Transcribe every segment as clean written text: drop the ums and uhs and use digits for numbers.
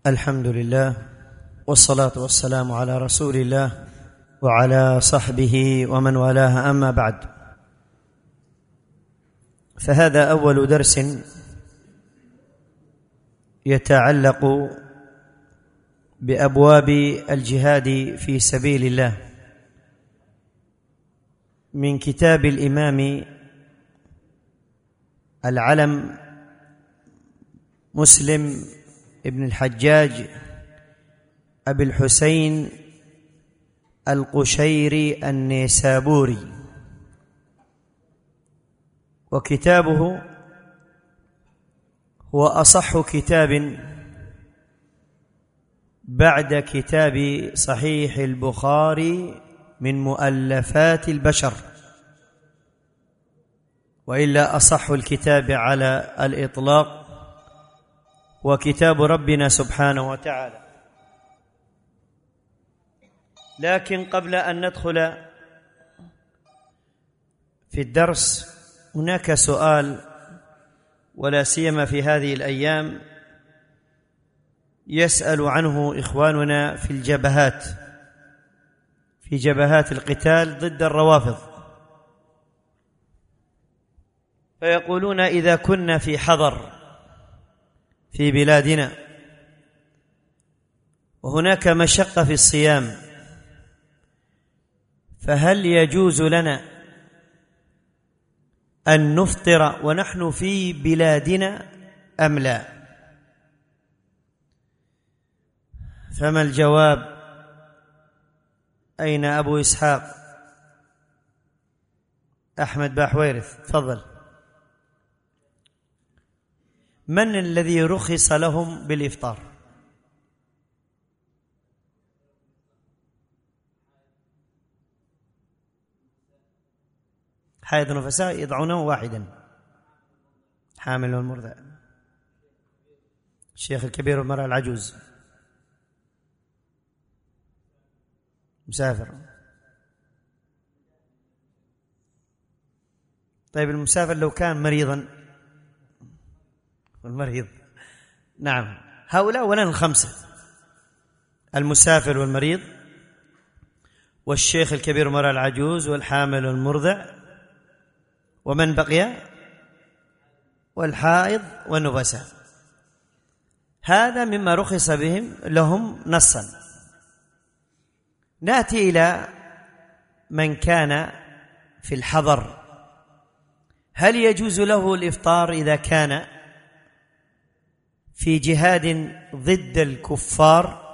الحمد لله والصلاة والسلام على رسول الله وعلى صحبه ومن والاه، أما بعد، فهذا أول درس يتعلق بأبواب الجهاد في سبيل الله من كتاب الإمام العلم مسلم ابن الحجاج أبي الحسين القشيري النيسابوري، وكتابه هو أصح كتاب بعد كتاب صحيح البخاري من مؤلفات البشر، وإلا أصح الكتاب على الإطلاق وكتاب ربنا سبحانه وتعالى. لكن قبل أن ندخل في الدرس هناك سؤال، ولا سيما في هذه الأيام يسأل عنه إخواننا في جبهات القتال ضد الروافض، فيقولون: إذا كنا في حضر في بلادنا وهناك مشقة في الصيام، فهل يجوز لنا أن نفطر ونحن في بلادنا أم لا؟ فما الجواب؟ أين أبو إسحاق؟ أحمد باحويرث، تفضل. من الذي رخص لهم بالإفطار؟ حائض نفساء يضعونه واحدا، حامل والمرضع، الشيخ الكبير والمرأة العجوز، مسافر. طيب المسافر لو كان مريضا، والمريض، نعم، هؤلاء ولن الخمسة: المسافر والمريض والشيخ الكبير والمرأة العجوز والحامل والمرضع، ومن بقي؟ والحائض والنفساء. هذا مما رخص لهم نصا. نأتي إلى من كان في الحضر، هل يجوز له الإفطار إذا كان في جهاد ضد الكفار؟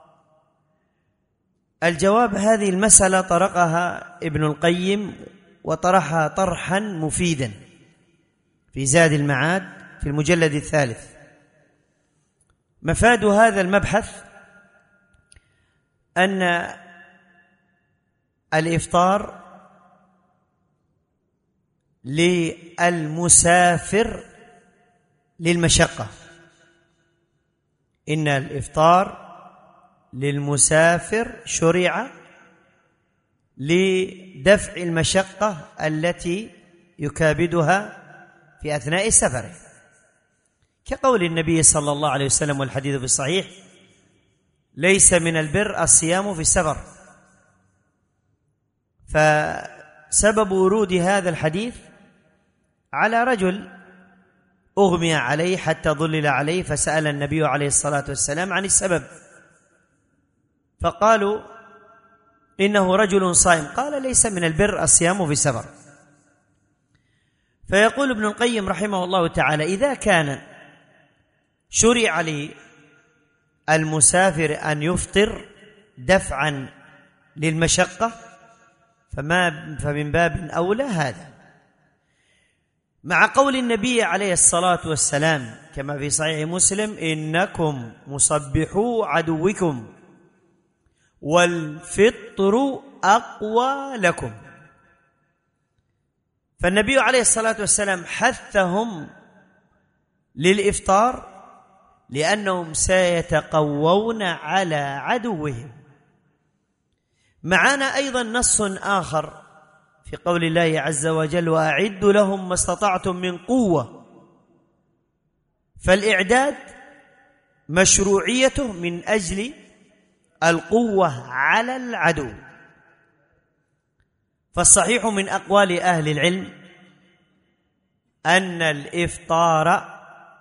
الجواب: هذه المسألة طرقها ابن القيم، وطرحها طرحا مفيدا في زاد المعاد في المجلد 3. مفاد هذا المبحث أن الإفطار للمسافر للمشقة، إن الإفطار للمسافر شرع لدفع المشقة التي يكابدها في أثناء السفر، كقول النبي صلى الله عليه وسلم والحديث في الصحيح: ليس من البر الصيام في السفر. فسبب ورود هذا الحديث على رجل أغمي عليه حتى ظلل عليه، فسأل النبي عليه الصلاة والسلام عن السبب، فقالوا: إنه رجل صائم. قال: ليس من البر الصيام في السفر. فيقول ابن القيم رحمه الله تعالى: إذا كان شرع للمسافر أن يفطر دفعا للمشقة، فمن باب أولى هذا، مع قول النبي عليه الصلاة والسلام كما في صحيح مسلم: إنكم مصبحو عدوكم والفطر أقوى لكم. فالنبي عليه الصلاة والسلام حثهم للإفطار لأنهم سيتقوون على عدوهم. معنا أيضا نص آخر في قول الله عز وجل: وأعدوا لهم ما استطعتم من قوة. فالإعداد مشروعيته من أجل القوة على العدو. فالصحيح من أقوال أهل العلم أن الإفطار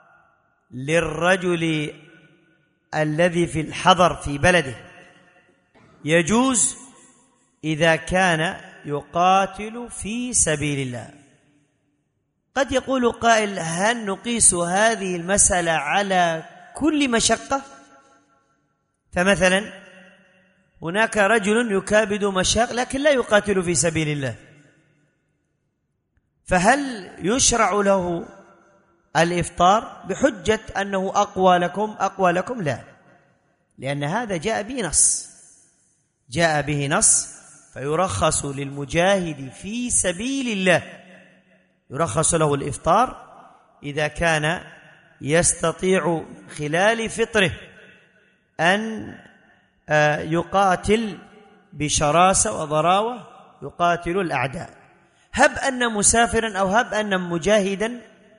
للرجل الذي في الحضر في بلده يجوز إذا كان يقاتل في سبيل الله. قد يقول قائل: هل نقيس هذه المسألة على كل مشقة؟ فمثلا هناك رجل يكابد مشاق لكن لا يقاتل في سبيل الله، فهل يشرع له الإفطار بحجة أنه أقوى لكم؟ لا، لأن هذا جاء به نص فيرخص للمجاهد في سبيل الله، يرخص له الإفطار إذا كان يستطيع خلال فطره أن يقاتل بشراسة وضراوة، يقاتل الأعداء. هب أن مسافرا أو هب أن مجاهدا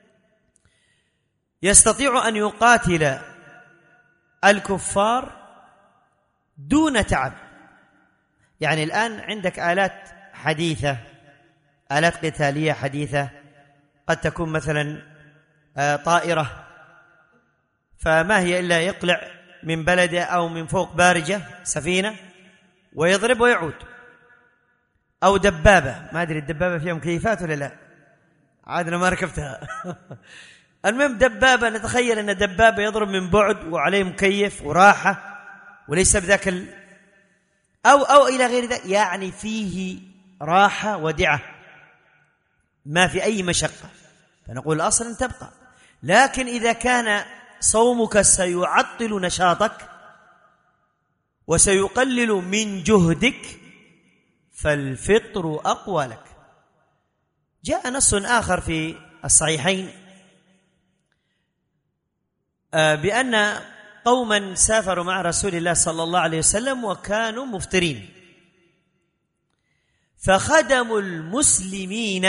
يستطيع أن يقاتل الكفار دون تعب. يعني الآن عندك آلات حديثة، آلات قتالية حديثة، قد تكون مثلا طائرة، فما هي إلا يقلع من بلده أو من فوق بارجة سفينة ويضرب ويعود، أو دبابة، ما أدري الدبابة فيها مكيفات ولا لا، عادنا ما ركبتها المهم دبابة، نتخيل أن دبابة يضرب من بعد وعليه مكيف وراحة وليس بذاك أو إلى غير ذلك، يعني فيه راحة ودعة، ما في أي مشقة، فنقول الأصل أن تبقى. لكن إذا كان صومك سيعطل نشاطك وسيقلل من جهدك فالفطر أقوى لك. جاء نص آخر في الصحيحين بأن قوما سافروا مع رسول الله صلى الله عليه وسلم وكانوا مفطرين، فخدموا المسلمين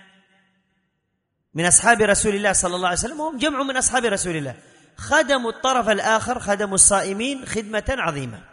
من أصحاب رسول الله صلى الله عليه وسلم، وهم جمع من أصحاب رسول الله، خدموا الطرف الآخر، خدموا الصائمين خدمة عظيمة.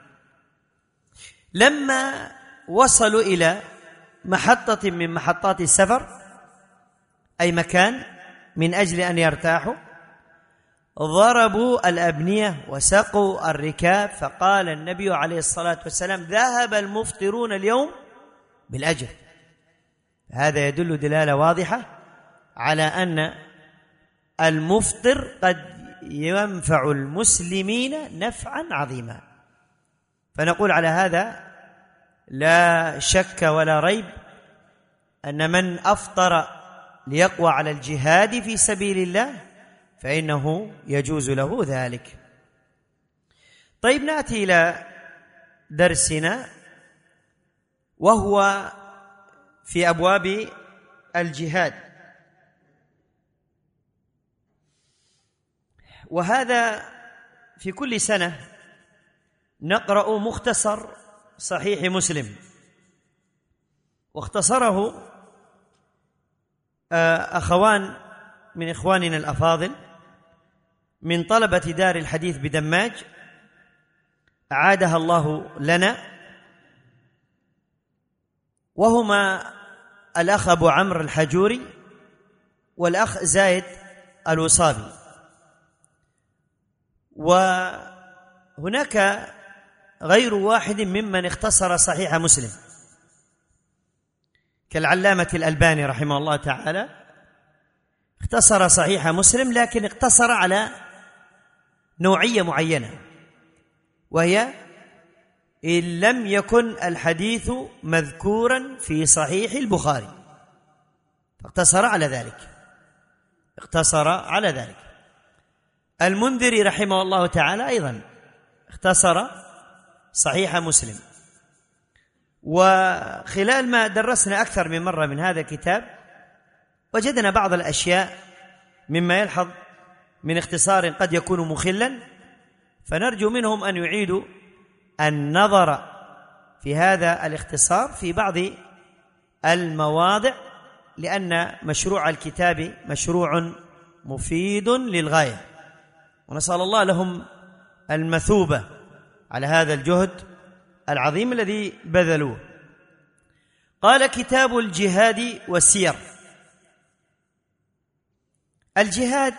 لما وصلوا إلى محطة من محطات السفر، أي مكان من أجل أن يرتاحوا، ضربوا الأبنية وسقوا الركاب، فقال النبي عليه الصلاة والسلام: ذهب المفطرون اليوم بالأجر. هذا يدل دلالة واضحة على أن المفطر قد ينفع المسلمين نفعا عظيما. فنقول على هذا لا شك ولا ريب أن من أفطر ليقوى على الجهاد في سبيل الله فإنه يجوز له ذلك. طيب، نأتي إلى درسنا، وهو في أبواب الجهاد، وهذا في كل سنة نقرأ مختصر صحيح مسلم، واختصره أخوان من إخواننا الأفاضل من طلبة دار الحديث بدماج، أعادها الله لنا، وهما الأخ أبو عمرو الحجوري والأخ زايد الوصابي. وهناك غير واحد ممن اختصر صحيح مسلم كالعلامة الألباني رحمه الله تعالى، اختصر صحيح مسلم لكن اقتصر على نوعية معينة، وهي إن لم يكن الحديث مذكورا في صحيح البخاري، فاقتصر على ذلك. المنذري رحمه الله تعالى أيضا اختصر صحيح مسلم. وخلال ما درسنا أكثر من مرة من هذا الكتاب وجدنا بعض الأشياء مما يلحظ من اختصار قد يكون مخلا، فنرجو منهم أن يعيدوا النظر في هذا الاختصار في بعض المواضع، لأن مشروع الكتاب مشروع مفيد للغاية، ونسأل الله لهم المثوبة على هذا الجهد العظيم الذي بذلوه. قال: كتاب الجهاد والسير. الجهاد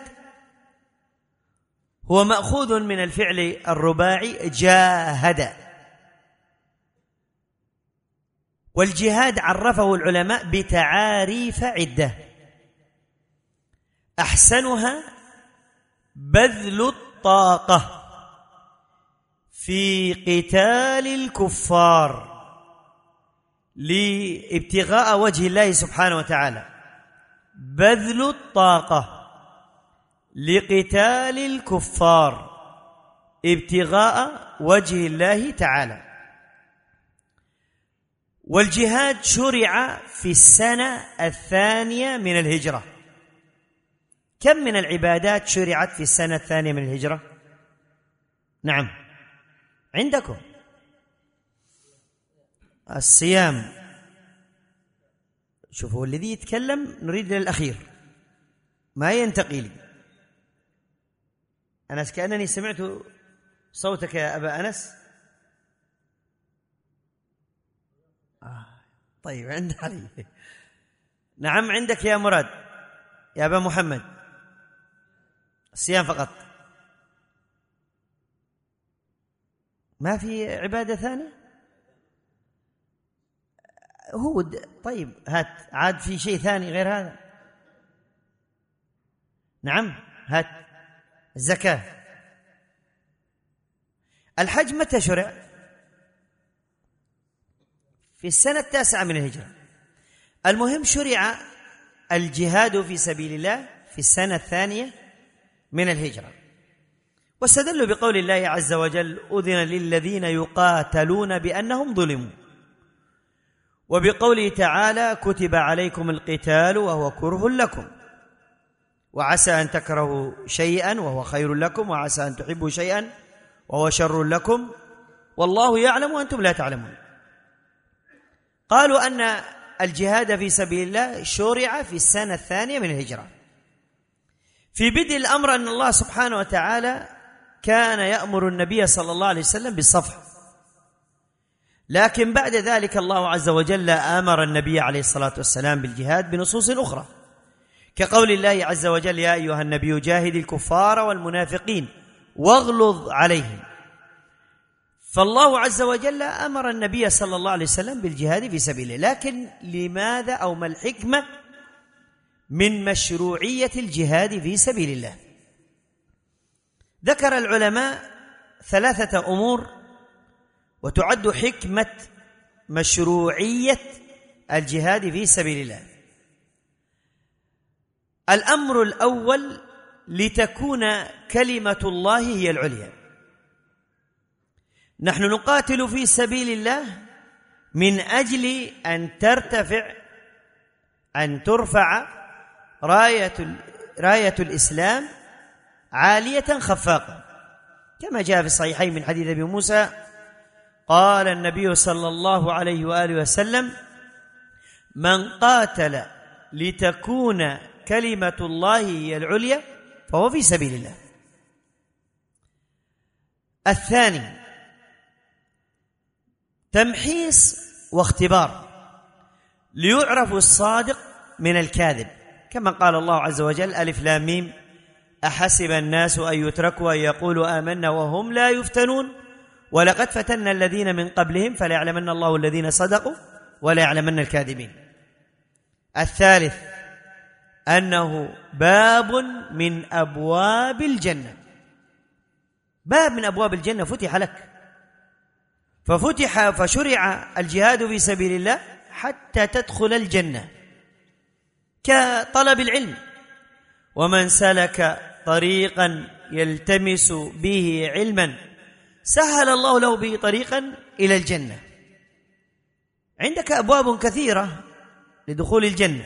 هو مأخوذ من الفعل الرباعي جاهد، والجهاد عرفه العلماء بتعاريف عدة، أحسنها بذل الطاقة في قتال الكفار لابتغاء وجه الله سبحانه وتعالى، بذل الطاقة لقتال الكفار ابتغاء وجه الله تعالى. والجهاد شرع في السنة 2 من الهجرة. كم من العبادات شرعت في السنة 2 من الهجرة؟ نعم، عندكم الصيام. شوفوا، الذي يتكلم نريد للأخير ما ينتقي لي. أنس، كأنني سمعت صوتك يا أبا أنس. طيب، عند علي. نعم، عندك يا مراد، يا أبا محمد. الصيام فقط، ما في عبادة ثانية؟ طيب، هات عاد في شيء ثاني غير هذا. نعم، هات. الزكاة. الحج متى شرع؟ في السنة 9 من الهجرة. المهم، شرع الجهاد في سبيل الله في السنة 2 من الهجرة. واستدلوا بقول الله عز وجل: أذن للذين يقاتلون بأنهم ظلموا، وبقوله تعالى: كتب عليكم القتال وهو كره لكم، وعسى أن تكرهوا شيئا وهو خير لكم، وعسى أن تحبوا شيئا وهو شر لكم، والله يعلم وأنتم لا تعلمون. قالوا أن الجهاد في سبيل الله شرع في السنة 2 من الهجرة. في بدء الأمر أن الله سبحانه وتعالى كان يأمر النبي صلى الله عليه وسلم بالصفح، لكن بعد ذلك الله عز وجل أمر النبي عليه الصلاة والسلام بالجهاد بنصوص أخرى، كقول الله عز وجل: يا أيها النبي جاهد الكفار والمنافقين واغلظ عليهم. فالله عز وجل أمر النبي صلى الله عليه وسلم بالجهاد في سبيله. لكن لماذا أو ما الحكمة من مشروعية الجهاد في سبيل الله؟ ذكر العلماء 3 أمور، وتعد حكمة مشروعية الجهاد في سبيل الله. الأمر الأول: لتكون كلمة الله هي العليا. نحن نقاتل في سبيل الله من أجل أن ترفع راية الإسلام عالية خفاقة، كما جاء في الصحيحين من حديث أبي موسى قال النبي صلى الله عليه وآله وسلم: من قاتل لتكون كلمة الله هي العليا فهو في سبيل الله. الثاني: تمحيص واختبار ليعرف الصادق من الكاذب، كما قال الله عز وجل: ألف لام ميم أحسب الناس أن يتركوا أن يقولوا آمنا وهم لا يفتنون ولقد فتنا الذين من قبلهم فلا يعلمن الله الذين صدقوا ولا يعلمن الكاذبين. الثالث: أنه باب من أبواب الجنة، باب من أبواب الجنة فتح لك، فشرع الجهاد في سبيل الله حتى تدخل الجنة، كطلب العلم: ومن سلك طريقا يلتمس به علما سهل الله له به طريقا إلى الجنة. عندك أبواب كثيرة لدخول الجنة،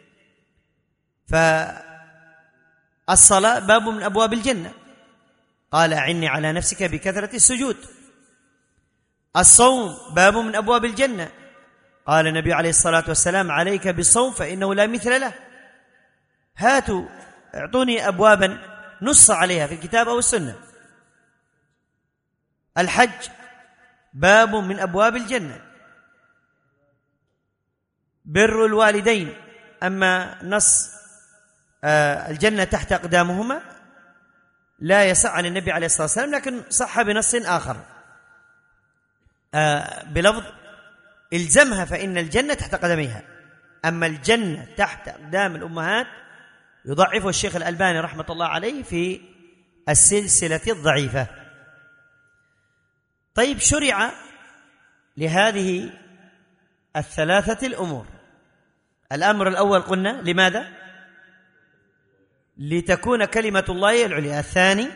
فالصلاة باب من أبواب الجنة، قال: أعني على نفسك بكثرة السجود. الصوم باب من أبواب الجنة، قال النبي عليه الصلاة والسلام: عليك بالصوم فإنه لا مثل له. هاتوا اعطوني أبوابا نص عليها في الكتاب أو السنة. الحج باب من أبواب الجنة، بر الوالدين، أما نص الجنة تحت أقدامهما لا يصح عن النبي عليه الصلاة والسلام، لكن صح بنص آخر بلفظ الزمها فإن الجنة تحت قدميها. أما الجنة تحت أقدام الأمهات يضعفه الشيخ الألباني رحمة الله عليه في السلسلة الضعيفة. طيب، شرع لهذه الثلاثة الأمور. الأمر الأول قلنا لماذا؟ لتكون كلمة الله العليا. الثاني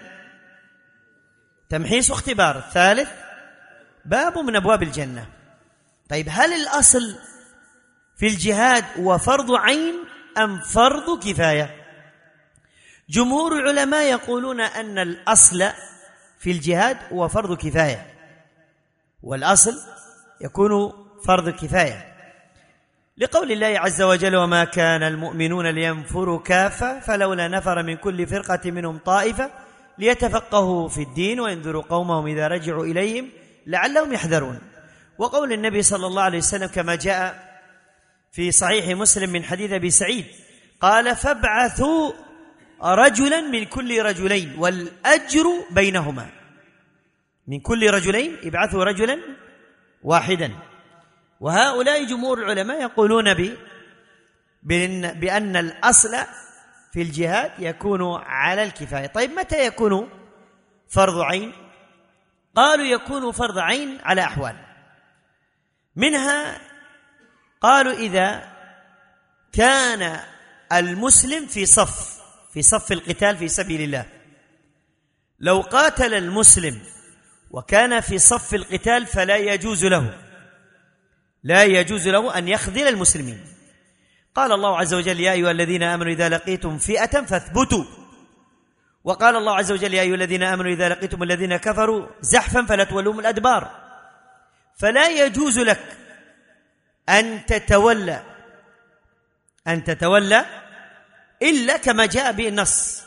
تمحيص واختبار. الثالث باب من أبواب الجنة. طيب، هل الأصل في الجهاد هو فرض عين أم فرض كفاية؟ جمهور العلماء يقولون أن الأصل في الجهاد هو فرض كفاية، والأصل يكون فرض كفاية، لقول الله عز وجل: وما كان المؤمنون لينفروا كافة فلولا نفر من كل فرقة منهم طائفة ليتفقهوا في الدين وينذروا قومهم إذا رجعوا إليهم لعلهم يحذرون. وقول النبي صلى الله عليه وسلم كما جاء في صحيح مسلم من حديث أبي سعيد قال: فابعثوا رجلا من كل رجلين والأجر بينهما. من كل رجلين ابعثوا رجلا واحدا. وهؤلاء جمهور العلماء يقولون بأن الأصل في الجهاد يكون على الكفاية. طيب، متى يكون فرض عين؟ قالوا يكون فرض عين على أحوال، منها قالوا إذا كان المسلم في صف القتال في سبيل الله. لو قاتل المسلم وكان في صف القتال فلا يجوز له أن يخذل المسلمين. قال الله عز وجل: يا أيها الذين آمنوا إذا لقيتم فئة فاثبتوا. وقال الله عز وجل: يا أيها الذين آمنوا إذا لقيتم الذين كفروا زحفا فلا تولوهم الأدبار. فلا يجوز لك أن تتولى إلا كما جاء به النص.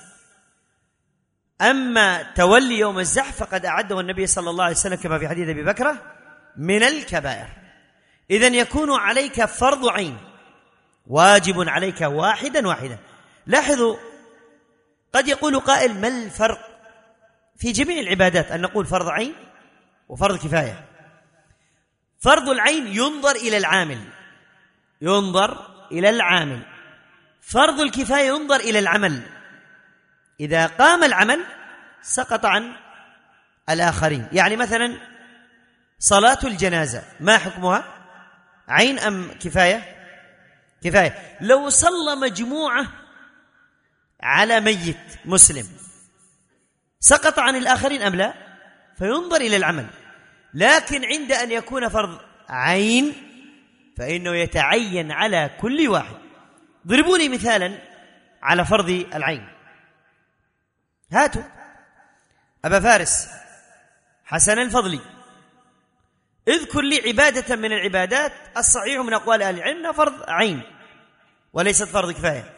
أما تولي يوم الزحف فقد أعده النبي صلى الله عليه وسلم كما في حديث أبي بكرة من الكبائر. إذن يكون عليك فرض عين، واجب عليك واحدا. لاحظوا، قد يقول قائل: ما الفرق في جميع العبادات أن نقول فرض عين وفرض كفاية؟ فرض العين ينظر إلى العامل، فرض الكفاية ينظر إلى العمل. إذا قام العمل سقط عن الآخرين. يعني مثلا صلاة الجنازة ما حكمها؟ عين أم كفاية؟ كفاية. لو صلى مجموعة على ميت مسلم سقط عن الآخرين أم لا؟ فينظر إلى العمل. لكن عند أن يكون فرض عين فإنه يتعين على كل واحد. ضربوا لي مثالا على فرض العين. هاتوا أبا فارس حسن الفضلي، اذكر لي عبادة من العبادات الصحيح من أقوال أهل العلم أنها فرض عين وليست فرض كفاية.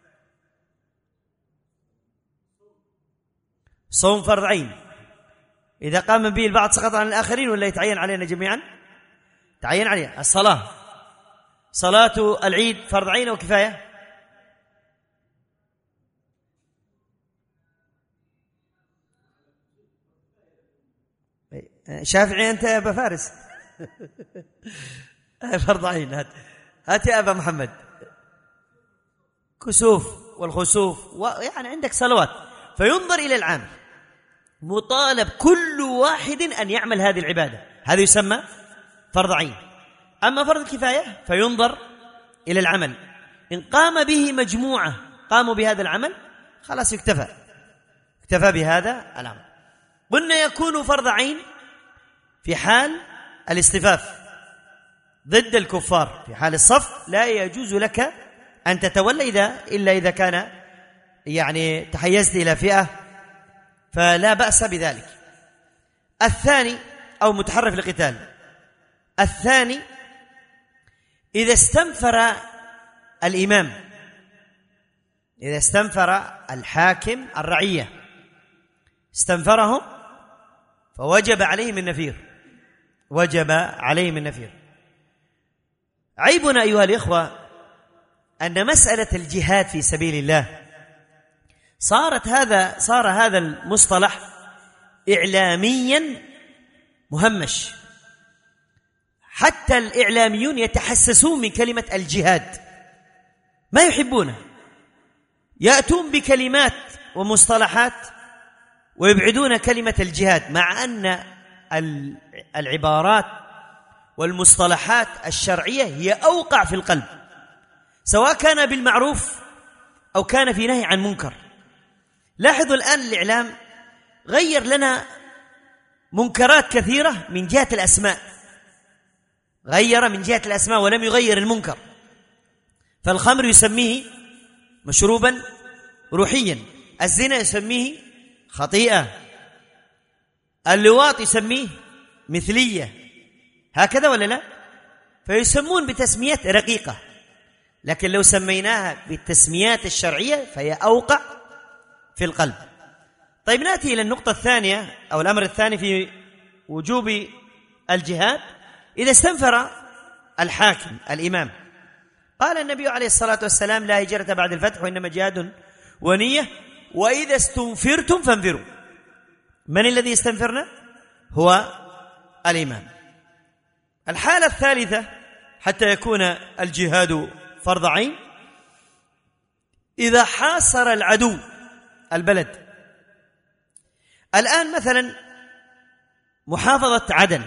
صوم فرض عين، إذا قام به البعض سقط عن الآخرين ولا يتعين علينا جميعا؟ تعين علينا. الصلاة، صلاة العيد فرض عين أو كفاية؟ شافعي أنت يا أبا فارس؟ فرض عين. هات يا أبا محمد. كسوف والخسوف يعني عندك صلوات. فينظر إلى العام، مطالب كل واحد أن يعمل هذه العبادة، هذا يسمى فرض عين. أما فرض الكفاية فينظر إلى العمل، إن قام به مجموعة قاموا بهذا العمل خلاص اكتفى بهذا العمل. قلنا يكون فرض عين في حال الاصطفاف ضد الكفار. في حال الصف لا يجوز لك أن تتولى إلا إذا كان يعني تحيزت إلى فئة فلا بأس بذلك. الثاني أو متحرف للقتال. الثاني إذا استنفر الإمام، إذا استنفر الحاكم الرعية، استنفرهم فوجب عليهم النفير، وجب عليهم النفير. عيبنا أيها الإخوة أن مسألة الجهاد في سبيل الله صار هذا المصطلح إعلاميا مهمش، حتى الإعلاميون يتحسسون من كلمة الجهاد، ما يحبونه، يأتون بكلمات ومصطلحات ويبعدون كلمة الجهاد، مع أن العبارات والمصطلحات الشرعية هي أوقع في القلب، سواء كان بالمعروف أو كان في نهي عن منكر. لاحظوا الآن الإعلام غير لنا منكرات كثيرة من جهة الأسماء، غير من جهة الأسماء ولم يغير المنكر. فالخمر يسميه مشروبا روحيا، الزنا يسميه خطيئة، اللواط يسميه مثلية، هكذا ولا لا؟ فيسمون بتسميات رقيقة، لكن لو سميناها بالتسميات الشرعية فهي أوقع في القلب. طيب نأتي إلى النقطة الثانية أو الأمر الثاني في وجوب الجهاد. إذا استنفر الحاكم الإمام، قال النبي عليه الصلاة والسلام: لا هجرة بعد الفتح وإنما جهاد ونية، وإذا استنفرتم فانفروا. من الذي استنفرنا؟ هو الإمام. الحالة الثالثة حتى يكون الجهاد فرض عين: إذا حاصر العدو البلد. الآن مثلا محافظة عدن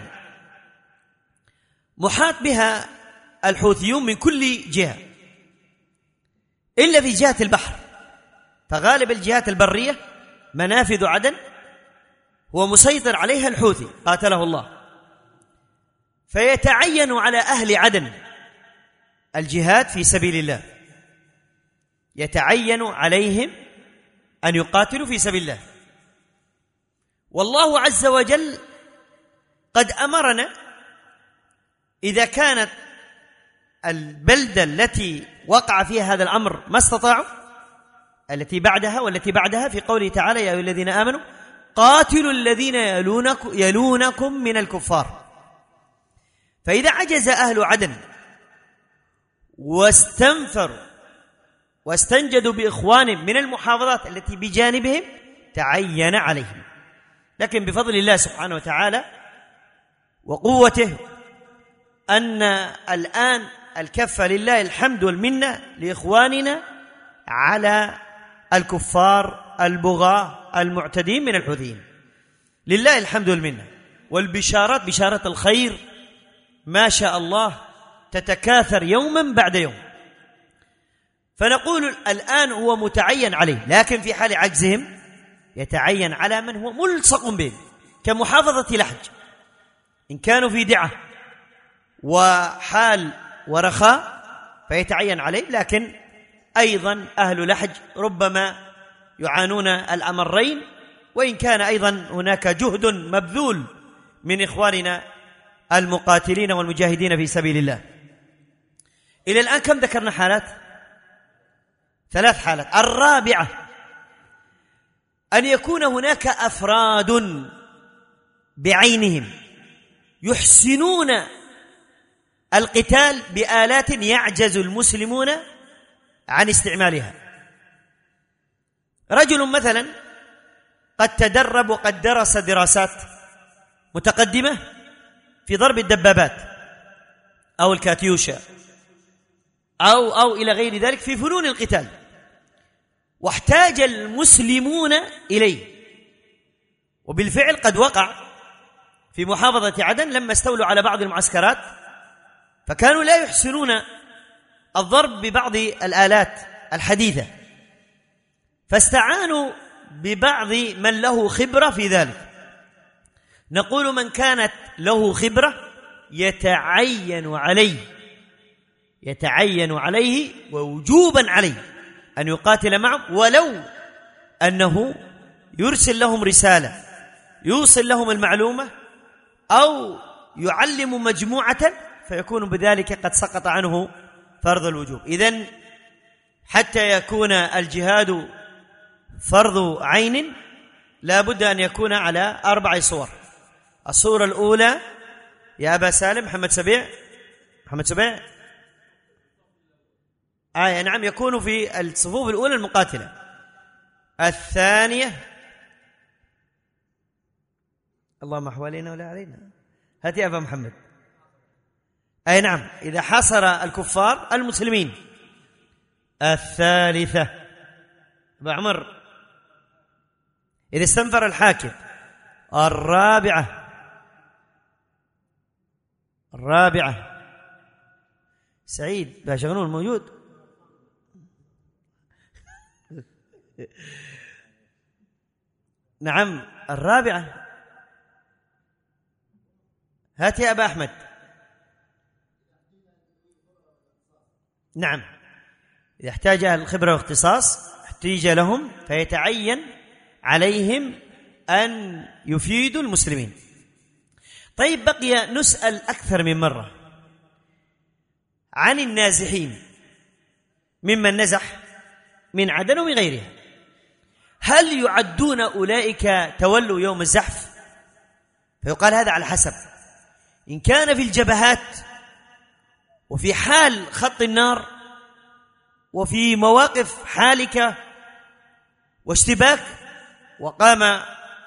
محاط بها الحوثيون من كل جهة إلا في جهة البحر، فغالب الجهات البرية منافذ عدن هو مسيطر عليها الحوثي قاتله الله، فيتعين على أهل عدن الجهاد في سبيل الله، يتعين عليهم أن يقاتلوا في سبيل الله. والله عز وجل قد أمرنا إذا كانت البلدة التي وقع فيها هذا الأمر ما استطاعوا، التي بعدها والتي بعدها، في قوله تعالى: يا أيها الذين آمنوا قاتلوا الذين يلونكم من الكفار. فإذا عجز أهل عدن واستنفروا واستنجدوا بإخوانهم من المحافظات التي بجانبهم تعين عليهم، لكن بفضل الله سبحانه وتعالى وقوته أن الآن الكفة لله الحمد والمنة لإخواننا على الكفار البغاة المعتدين من الحوثيين، لله الحمد والمنة. والبشارات بشارة الخير ما شاء الله تتكاثر يوما بعد يوم. فنقول الآن هو متعين عليه، لكن في حال عجزهم يتعين على من هو ملصق بهم، كمحافظة لحج إن كانوا في دعة وحال ورخاء فيتعين عليه، لكن أيضا أهل لحج ربما يعانون الأمرين، وإن كان أيضا هناك جهد مبذول من إخواننا المقاتلين والمجاهدين في سبيل الله. إلى الآن كم ذكرنا حالات؟ 3 حالات. الرابعة أن يكون هناك أفراد بعينهم يحسنون القتال بآلات يعجز المسلمون عن استعمالها. رجل مثلا قد تدرب وقد درس دراسات متقدمة في ضرب الدبابات أو الكاتيوشا أو إلى غير ذلك في فنون القتال، واحتاج المسلمون إليه. وبالفعل قد وقع في محافظة عدن لما استولوا على بعض المعسكرات، فكانوا لا يحسنون الضرب ببعض الآلات الحديثة، فاستعانوا ببعض من له خبرة في ذلك. نقول من كانت له خبرة يتعين عليه ووجوبا عليه أن يقاتل معهم، ولو أنه يرسل لهم رسالة يوصل لهم المعلومة أو يعلم مجموعة، فيكون بذلك قد سقط عنه فرض الوجوب. إذن حتى يكون الجهاد فرض عين لا بد أن يكون على 4 صور. الصورة الأولى يا أبا سالم. محمد سبيع نعم، يكون في الصفوف الأولى المقاتلة. الثانية اللهم حوالينا ولا علينا، هات يا أبا محمد. نعم، إذا حاصر الكفار المسلمين. الثالثة أبا عمر إذا استنفر الحاكم. الرابعة سعيد باشا غنون موجود. نعم الرابعة، هات يا أبا أحمد. نعم، إذا احتاج أهل الخبرة واختصاص احتيج لهم فيتعين عليهم أن يفيدوا المسلمين. طيب، بقي نسأل أكثر من مرة عن النازحين ممن نزح من عدن ومن غيرها. هل يعدون أولئك تولوا يوم الزحف؟ فيقال هذا على حسب. إن كان في الجبهات وفي حال خط النار وفي مواقف حالكة واشتباك وقام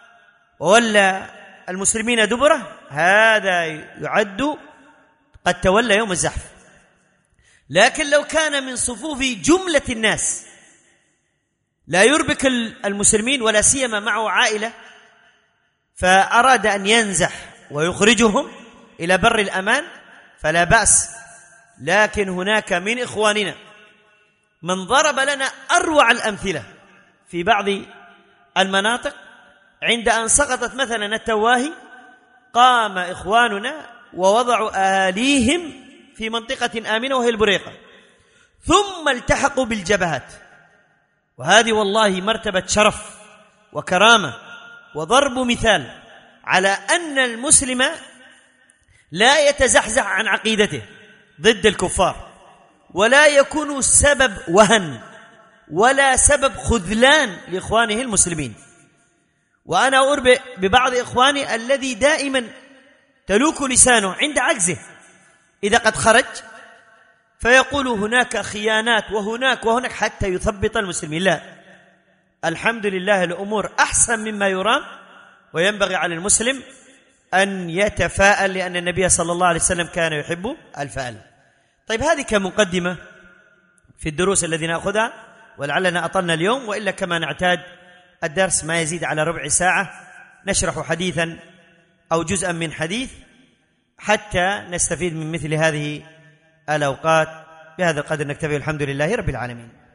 وولى المسلمين دبره، هذا يعد قد تولى يوم الزحف. لكن لو كان من صفوف جملة الناس لا يربك المسلمين ولا سيما معه عائلة، فأراد أن ينزح ويخرجهم إلى بر الأمان فلا بأس. لكن هناك من إخواننا من ضرب لنا أروع الأمثلة في بعض المناطق. عند أن سقطت مثلا التواهي قام إخواننا ووضعوا آليهم في منطقة آمنة وهي البريقة، ثم التحقوا بالجبهات. وهذه والله مرتبة شرف وكرامة وضرب مثال على أن المسلم لا يتزحزح عن عقيدته ضد الكفار، ولا يكون سبب وهن ولا سبب خذلان لإخوانه المسلمين. وأنا أربئ ببعض إخواني الذي دائما تلوك لسانه عند عجزه إذا قد خرج فيقول هناك خيانات وهناك حتى يثبط المسلمين. لا، الحمد لله الأمور أحسن مما يرام، وينبغي على المسلم أن يتفاءل لأن النبي صلى الله عليه وسلم كان يحب الفأل. طيب، هذه كمقدمة في الدروس الذي نأخذها، ولعلنا أطلنا اليوم، وإلا كما نعتاد الدرس ما يزيد على ربع ساعة، نشرح حديثا أو جزءا من حديث حتى نستفيد من مثل هذه الأوقات. بهذا القدر نكتفي، الحمد لله رب العالمين.